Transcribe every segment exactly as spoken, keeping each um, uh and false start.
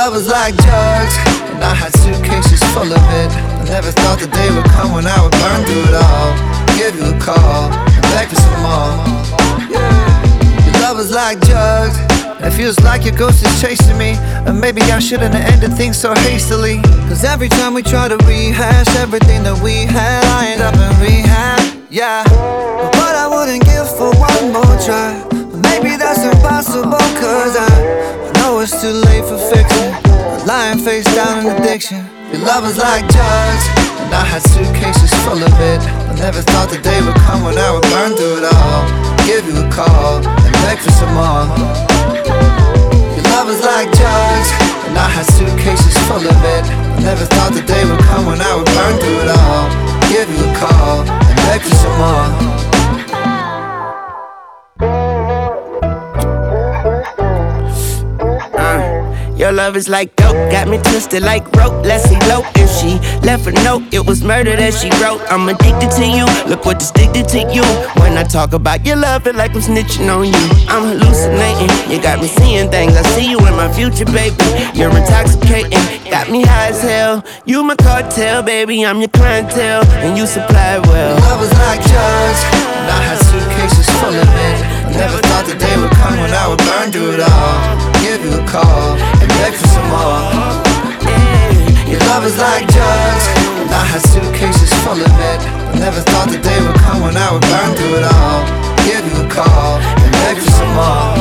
love was like drugs, and I had suitcases full of it. I never thought the day would come when I would burn through it all, give you a call, and beg for some more. Yeah. Your love was like drugs, and it feels like your ghost is chasing me. And maybe I shouldn't have ended things so hastily, cause every time we try to rehash everything that we had, I end up in rehab, yeah. But what I wouldn't give for one more try, but maybe that's impossible, cause I know it's too late for fixing lying face down in addiction. Your love was like drugs, and I had suitcases full of it. I never thought the day would come when I would burn through it all, give you a call, and beg for some more. Your love was like drugs, and I had suitcases full of it. I never thought the day would come when I would burn through it all, give you a call, and beg for some more. Your love is like dope, got me twisted like rope. Let's elope. If she left a note, it was murder that she wrote. I'm addicted to you, look what addicted to you. When I talk about your love, feel like I'm snitching on you. I'm hallucinating, you got me seeing things. I see you in my future, baby. You're intoxicating, got me high as hell. You my cartel, baby, I'm your clientele, and you supply well. Your love was like drugs, and I had suitcases full of it. I never thought the day would come when I would burn through it all, give you a call, and beg for some more. Your love is like drugs, and I had suitcases full of it. I never thought the day would come when I would burn through it all, give you a call, and beg for some more.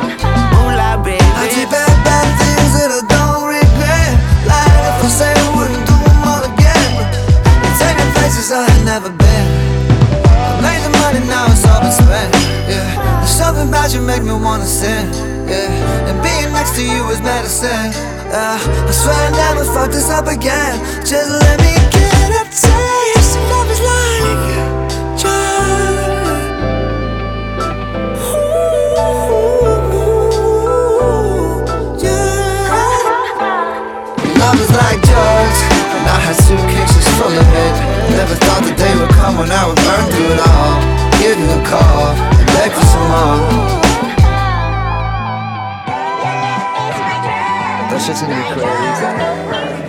I did bad, bad things that I don't regret. Lying if I say I wouldn't do them all again. And taking places I had never been. I made the money, now it's all been spent. Yeah, there's something about you make me wanna sin. Yeah, and being next to you is medicine. uh, I swear I never fuck this up again. Just let me get a taste of love is like drugs. Ooh, yeah. Love is like drugs, and I had suitcases full of it. Never thought the day would come when I would burn through it all, give you a call, and beg for some more. That shit's gonna be crazy.